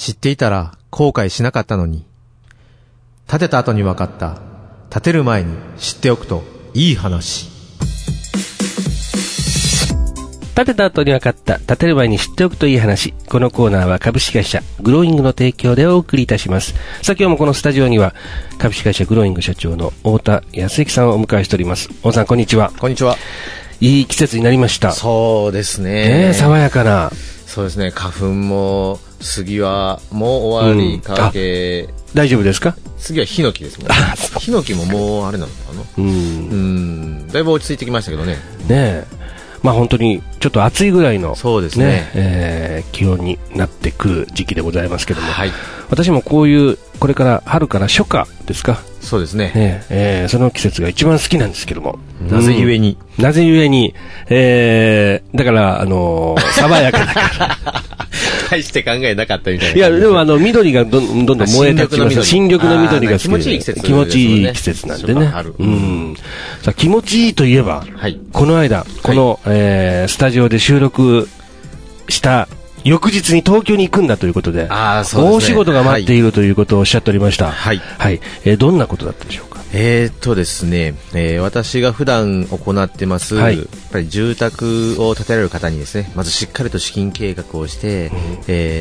知っていたら後悔しなかったのに。建てた後に分かった。建てる前に知っておくといい話。 建てた後に分かった、建てる前に知っておくといい話。このコーナーは株式会社グローイングの提供でお送りいたします。さあ今日もこのスタジオには株式会社グローイング社長の太田康之さんをお迎えしております。太田さん、こんにちは。 こんにちは。 いい季節になりました。 そうですね。 爽やかな。 そうですね。花粉も杉はもう終わりかけ、 大丈夫ですか？ 次はヒノキですもんね。ヒノキももうあれなのかな。だいぶ落ち着いてきましたけどね。 ねえ。まあ本当にちょっと暑いぐらいの、 そうですね、 気温になってくる時期でございますけども、 はい、 私もこれから春から初夏ですか。 そうですね。 その季節が一番好きなんですけども。 なぜゆえに、 だから爽やかだから大して考えなかったみたいな。 いやでも緑がどんどん燃え立ちます。新緑の緑が好きで、 気持ちいい季節、 気持ちいい季節なんでね。さあ気持ちいいといえば、はい、この間この、スタジオで収録した翌日に東京に行くんだということで、 そうですね、 大仕事が待っているということをおっしゃっておりました。はい。はい。どんなことだったでしょうか？ ですね、私が普段行ってます、はい、やっぱり住宅を建てられる方にですね、まずしっかりと資金計画をして、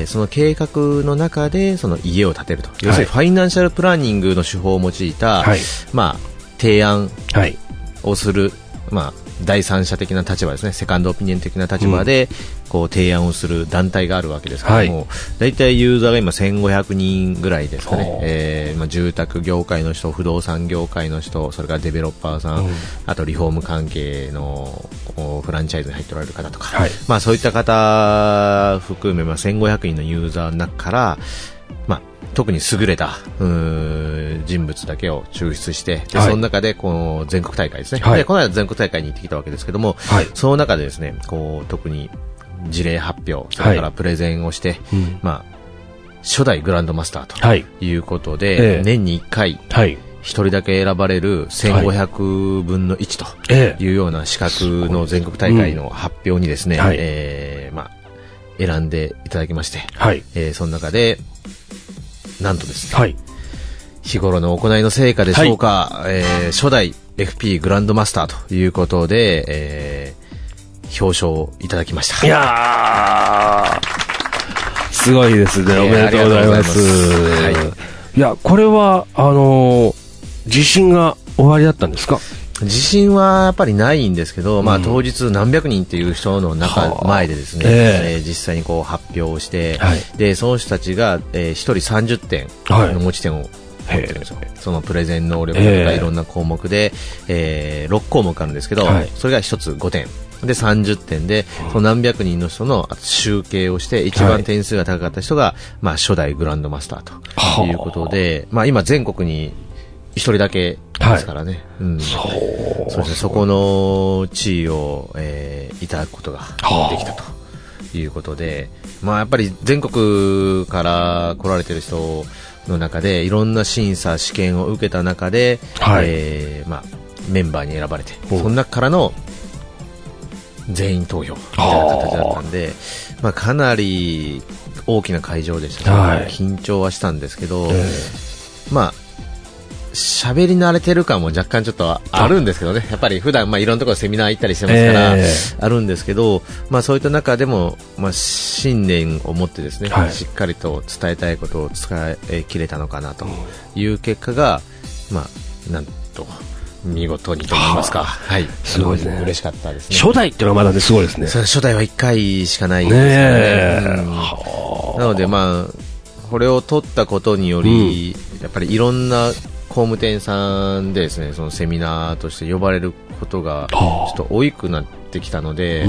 その計画の中でその家を建てると、要するにファイナンシャルプランニングの手法を用いた、はい、提案をする、第三者的な立場ですね、セカンドオピニオン的な立場で、こう提案をする団体があるわけですけども、だいたいユーザーが今1500人ぐらいですかね。住宅業界の人、不動産業界の人、それからデベロッパーさん、あとリフォーム関係のフランチャイズに入っておられる方とか、そういった方含め、1500人のユーザーの中から、特に優れた人物だけを抽出して、でその中でこの全国大会ですね、でこの間全国大会に行ってきたわけですけども、その中でですね、こう特に事例発表、それからプレゼンをして、初代グランドマスターということで、年に1回、1人だけ選ばれる1500分の1というような資格の全国大会の発表にですね、選んでいただきまして、その中でなんとですね、日頃の行いの成果でしょうか、初代 FP グランドマスターということで、表彰をいただきました。 いやー、すごいですね。おめでとうございます。いや、これは自信がおありだったんですか？ 自信はやっぱりないんですけど、当日何百人っていう人の前でですね、実際にこう発表をして、でその人たちが、1人30点の持ち点を持ってるんですよ。そのプレゼン能力とかいろんな項目で、6項目あるんですけど、それが1つ5点で30点で、その何百人の人の集計をして一番点数が高かった人が、初代グランドマスターということで、今全国に一人だけですからね。そうですね。そこの地位を、いただくことができたということで、やっぱり全国から来られてる人の中でいろんな審査試験を受けた中で、メンバーに選ばれて、その中からの全員投票みたいな形だったんで、かなり大きな会場でしたね。緊張はしたんですけど、喋り慣れてる感も若干ちょっとあるんですけどね。やっぱり普段いろんなところセミナー行ったりしてますから、あるんですけど、そういった中でも信念を持ってですね、しっかりと伝えたいことを伝えきれたのかなという結果が、なんと見事にと言いますか、 すごいですね。 嬉しかったですね。 初代っていうのはまだね、すごいですね。 初代は1回しかないですからね。なのでこれを取ったことにより、やっぱりいろんな工務店さんでですね、そのセミナーとして呼ばれることがちょっと多くなってきたので、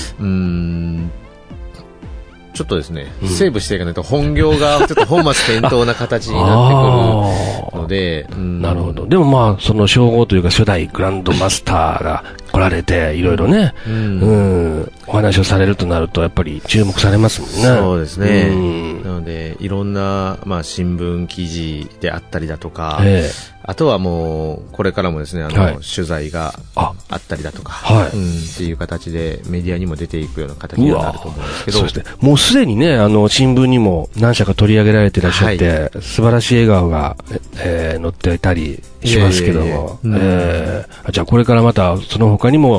ちょっとですね、セーブしていかないと本業がちょっと本末転倒な形になってくるので、 なるほど。でもその称号というか初代グランドマスターが来られて、いろいろね、お話をされるとなると、やっぱり注目されますもんね。 そうですね。なので、いろんな、新聞記事であったりだとか、あとはもう、これからもですね、取材があったりだとか、っていう形でメディアにも出ていくような形になると思うんですけど。 そうですね。もうすでにね、新聞にも何社か取り上げられていらっしゃって、素晴らしい笑顔が、載っていたりしますけども、じゃあこれからまた、その他にも、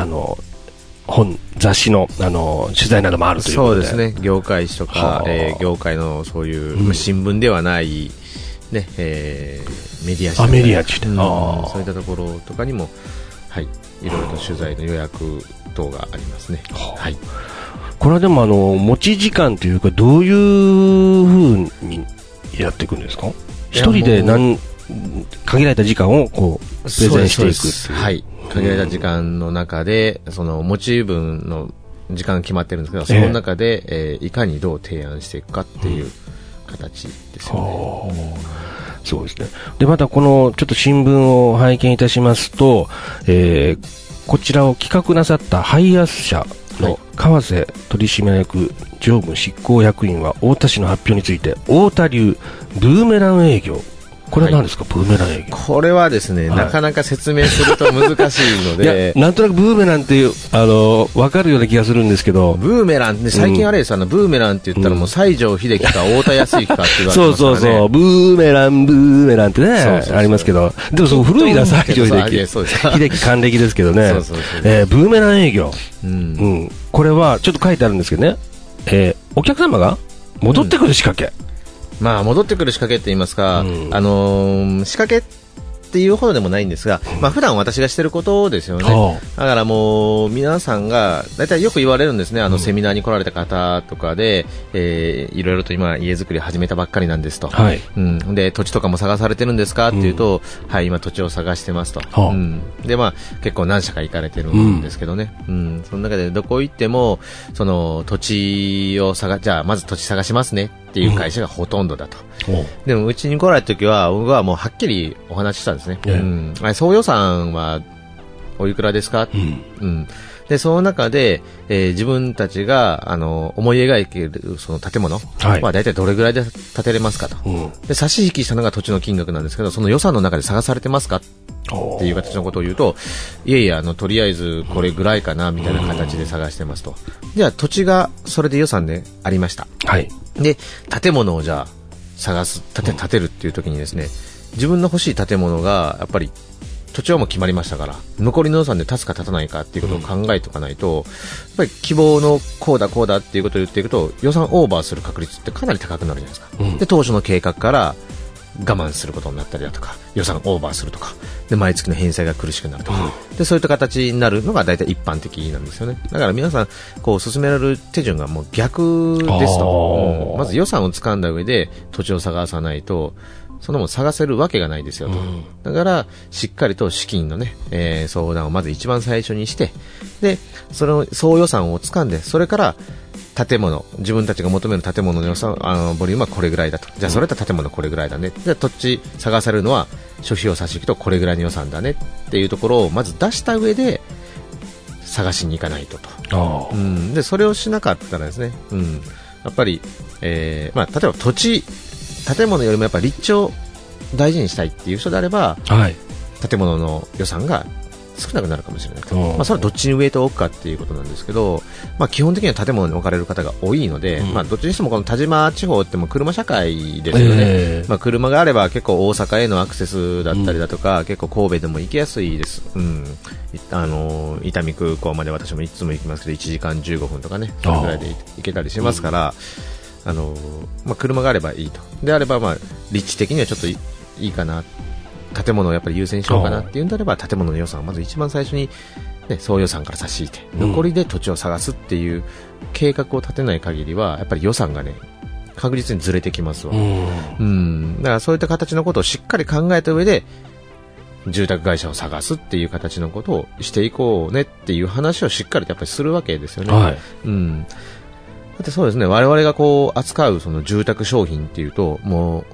雑誌の、取材などもあるということで。 そうですね。業界誌とか、業界のそういう、新聞ではない、ね、メディア誌。 メディア誌で。 そういったところとかにも、はい、いろいろと取材の予約等がありますね。はい。 これはでも、持ち時間というか、どういうふうにやっていくんですか？一人で限られた時間をこう、プレゼンしていくっていう。 はい。限られた時間の中で、その持ち分の時間が決まってるんですけど、その中で、いかにどう提案していくかっていう形ですよね。 そうですね。で、またこのちょっと新聞を拝見いたしますと、こちらを企画なさったハイアース社の川瀬取締役常務執行役員は太田氏の発表について、太田流ブーメラン営業。これは何ですか、ブーメラン営業。 これはですね、なかなか説明すると難しいので。 いや、なんとなくブーメランっていう、わかるような気がするんですけど。 ブーメランね、最近あれです、ブーメランって言ったらもう西城秀樹か太田康之かって言われてますからね。 そう、ブーメランってね、ありますけど。でもその古いな、西城秀樹。秀樹還暦ですけどね。ブーメラン営業。これは、ちょっと書いてあるんですけどね。お客様が戻ってくる仕掛け。 戻ってくる仕掛けって言いますか、仕掛けっていうほどでもないんですが、普段私がしてることですよね。だからもう皆さんが大体よく言われるんですね。セミナーに来られた方とかで、いろいろと今家づくり始めたばっかりなんですと。で土地とかも探されてるんですかっていうと、はい、今土地を探してますと。で結構何社か行かれてるんですけどね。その中でどこ行ってもその土地をじゃあまず土地探しますねっていう会社がほとんどだと。でもうちに来られた時は僕はもうはっきりお話ししたんですね。総予算はおいくらですか？でその中で、自分たちが思い描いているその建物は大体どれぐらいで建てれますかと。で差し引きしたのが土地の金額なんですけど、その予算の中で探されてますかっていう形のことを言うと、いえいえとりあえずこれぐらいかなみたいな形で探してますと。じゃあ土地がそれで予算でありました。で建物をじゃあ探す建てるっていう時にですね、自分の欲しい建物がやっぱり土地はもう決まりましたから、残りの予算で立つか立たないかっていうことを考えておかないと、やっぱり希望のこうだっていうことを言っていくと予算オーバーする確率ってかなり高くなるじゃないですか。で当初の計画から我慢することになったりだとか、予算オーバーするとかで毎月の返済が苦しくなるとか、でそういった形になるのが大体一般的なんですよね。だから皆さんこう進められる手順がもう逆ですと。まず予算を掴んだ上で土地を探さないとそのも探せるわけがないですよと。だからしっかりと資金のね、相談をまず一番最初にして、でその総予算を掴んで、それから建物、自分たちが求める建物の予算ボリュームはこれぐらいだと。じゃあそれと建物これぐらいだね。じゃあ土地探されるのは諸費用差し引くとこれぐらいの予算だねっていうところをまず出した上で探しに行かないとと。でそれをしなかったらですね、やっぱり、例えば土地建物よりもやっぱり立地を大事にしたいっていう人であれば、建物の予算が少なくなるかもしれない。それはどっちにウエイトを置くかっていうことなんですけど、基本的には建物に置かれる方が多いので、どっちにしてもこの田島地方っても車社会ですよね。車があれば結構大阪へのアクセスだったりだとか、結構神戸でも行きやすいです。伊丹空港まで私もいつも行きますけど1時間15分とかね、それぐらいで行けたりしますから、車があればいいと。であれば立地的にはちょっといいかな、建物をやっぱり優先しようかなっていうんであれば、建物の予算をまず一番最初に、総予算から差し引いて残りで土地を探すっていう計画を立てない限りはやっぱり予算がね確実にずれてきますわ。だからそういった形のことをしっかり考えた上で住宅会社を探すっていう形のことをしていこうねっていう話をしっかりとやっぱりするわけですよね。だってそうですね、我々がこう扱うその住宅商品っていうともう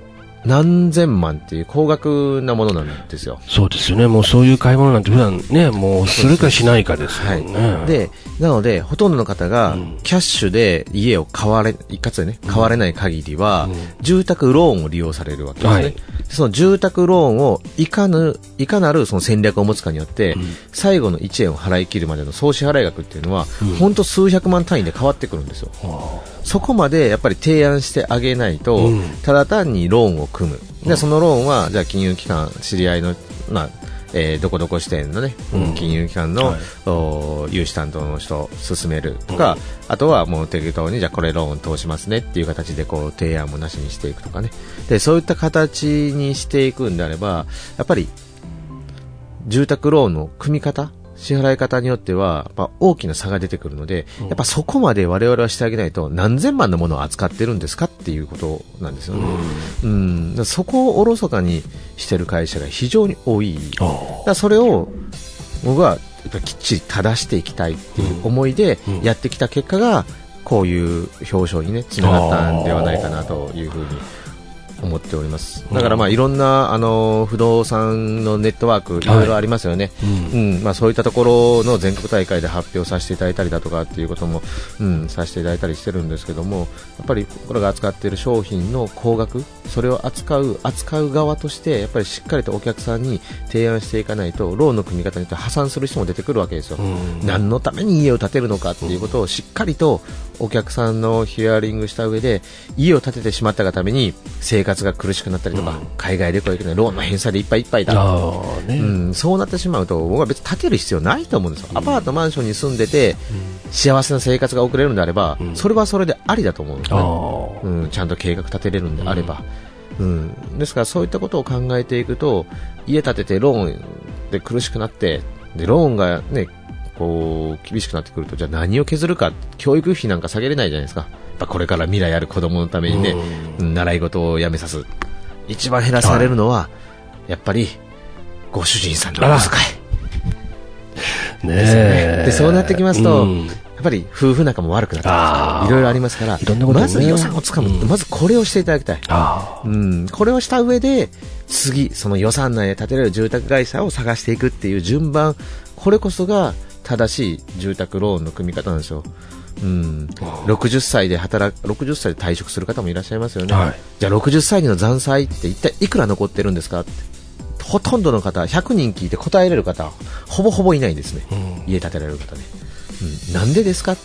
何千万っていう高額なものなんですよ。 そうですよね。もうそういう買い物なんて普段ね、もうするかしないかですよね。 はい、で、なので、ほとんどの方が、キャッシュで家を一括でね、買われない限りは、住宅ローンを利用されるわけですね。はい、その住宅ローンをいかなるその戦略を持つかによって、最後の1円を払い切るまでの総支払い額っていうのは、本当数百万単位で変わってくるんですよ。そこまでやっぱり提案してあげないと、ただ単にローンを組む。で、そのローンは、じゃあ金融機関、知り合いの、どこどこ支店のね、金融機関の、融資担当の人を勧めるとか、あとはもう適当に、じゃあこれローン通しますねっていう形でこう提案もなしにしていくとかね。で、そういった形にしていくんであれば、やっぱり、住宅ローンの組み方、支払い方によってはやっぱ大きな差が出てくるので、やっぱそこまで我々はしてあげないと何千万のものを扱ってるんですかっていうことなんですよね。そこをおろそかにしてる会社が非常に多い。だそれを僕はやっぱきっちり正していきたいっていう思いでやってきた結果がこういう表彰にねつながったんではないかなというふうに思っております。だからいろんな不動産のネットワークいろいろありますよね。そういったところの全国大会で発表させていただいたりだとかっていうことも、させていただいたりしてるんですけども、やっぱりこれが扱っている商品の高額、それを扱う側としてやっぱりしっかりとお客さんに提案していかないと、ローンの組み方によって破産する人も出てくるわけですよ。何のために家を建てるのかっていうことをしっかりとお客さんのヒアリングした上で、家を建ててしまったがために生活が苦しくなったりとか、海外旅行行けない、ローンの返済でいっぱいいっぱいだ、そうなってしまうと僕は別に建てる必要ないと思うんですよ。アパートマンションに住んでて幸せな生活が送れるのであれば、それはそれでありだと思うんですね。ちゃんと計画立てれるんであれば、ですからそういったことを考えていくと、家建ててローンで苦しくなって、でローンがねこう厳しくなってくると、じゃあ何を削るか、教育費なんか下げれないじゃないですか。やっぱこれから未来ある子供のためにね、習い事をやめさす、一番減らされるのは、やっぱりご主人さんのお小遣いですよね。でそうなってきますと、やっぱり夫婦仲も悪くなってます、いろいろありますから、まず予算をつかむ、まずこれをしていただきたい。これをした上で次その予算内で建てられる住宅会社を探していくっていう順番、これこそが正しい住宅ローンの組み方なんですよ。60歳で退職する方もいらっしゃいますよね。じゃあ60歳の残債って一体いくら残ってるんですかって、ほとんどの方、100人聞いて答えれる方ほぼほぼいないんですね。家建てられる方ね。なんでですかって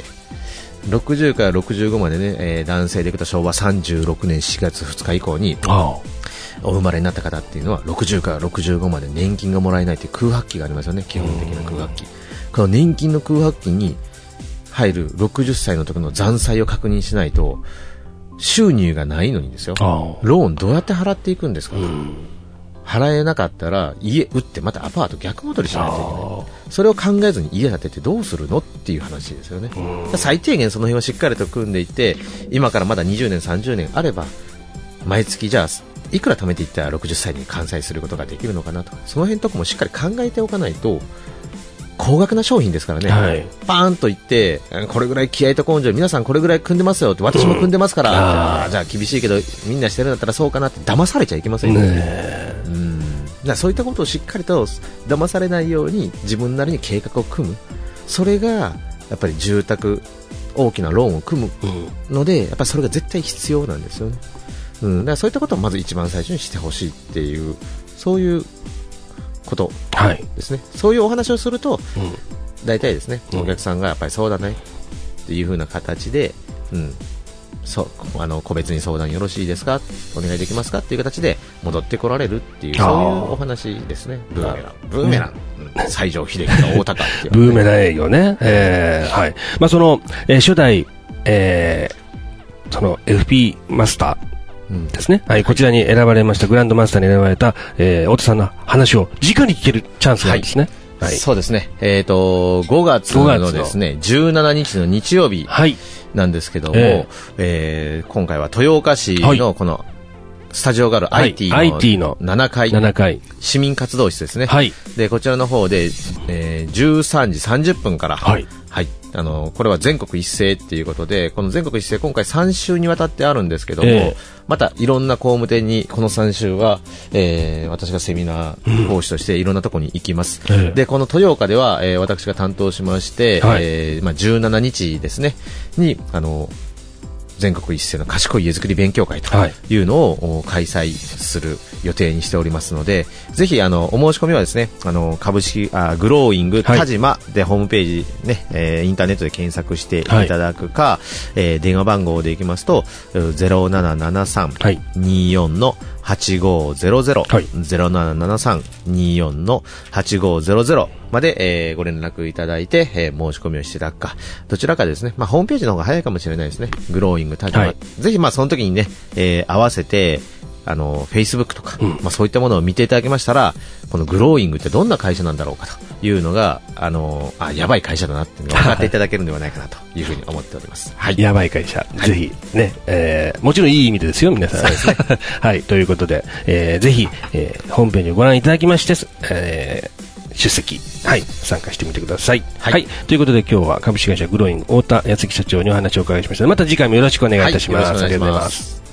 、60から65までね、男性でいくと昭和36年4月2日以降にお生まれになった方っていうのは、60から65まで年金がもらえないという空白期がありますよね。基本的な空白期。この年金の空白期に入る60歳の時の残債を確認しないと、収入がないのにですよ、ローンどうやって払っていくんですかと。払えなかったら家売ってまたアパート逆戻りしないといけない。それを考えずに家建ててどうするのっていう話ですよね。最低限その辺をしっかりと組んでいって、今からまだ20年30年あれば、毎月じゃあいくら貯めていったら60歳に完済することができるのかなとか、その辺とかもしっかり考えておかないと、高額な商品ですからね、パーンと言ってこれぐらい気合と根性、皆さんこれぐらい組んでますよって、私も組んでますから、じゃあ厳しいけどみんなしてるんだったらそうかなって騙されちゃいけませんよね。そういったことをしっかりと騙されないように自分なりに計画を組む、それがやっぱり住宅大きなローンを組むので、やっぱりそれが絶対必要なんですよね。だからそういったことをまず一番最初にしてほしいっていう、そういうことですね。そういうお話をすると、大体ですね、お客さんがやっぱりそうだねっていう風な形で、個別に相談よろしいですか、お願いできますかっていう形で戻ってこられるっていう、そういうお話ですね。ブーメラン、西城秀樹の大高っていう、 ブーメラン営業ね。その、初代、その FP マスターですね。こちらに選ばれました、グランドマスターに選ばれた、太田さんの話を直に聞けるチャンスなんですね。 そうですね。5月のですね、17日の日曜日なんですけども、今回は豊岡市のこのスタジオがある IT の7階市民活動室ですね。でこちらの方で、13時30分から、 これは全国一斉っていうことで、この全国一斉今回3週にわたってあるんですけども、またいろんな工務店にこの3週は、私がセミナー講師としていろんなところに行きます。で、この豊岡では、私が担当しまして、17日ですね、に、全国一斉の賢い家づくり勉強会というのを開催する予定にしておりますので、ぜひお申し込みはですね、株式グローイング田島でホームページね、インターネットで検索していただくか、電話番号でいきますと 0773-24-8500、0773-24-8500まで、ご連絡いただいて、申し込みをしていただくか、どちらかですね、ホームページの方が早いかもしれないですね。グローイング田島、ぜひその時にね、合わせてFacebook とか、そういったものを見ていただきましたら、このグローイングってどんな会社なんだろうかというのが、やばい会社だなっていうのが分かっていただけるのではないかなというふうに思っております。はい。 やばい会社、ぜひね、もちろんいい意味でですよ、皆さん。そうですね。はい、ということで、ぜひ、ホームページをご覧いただきまして、出席、参加してみてください。はい。ということで今日は株式会社グローイング太田康樹社長にお話をお伺いしました。また次回もよろしくお願いいたします。ありがとうございます。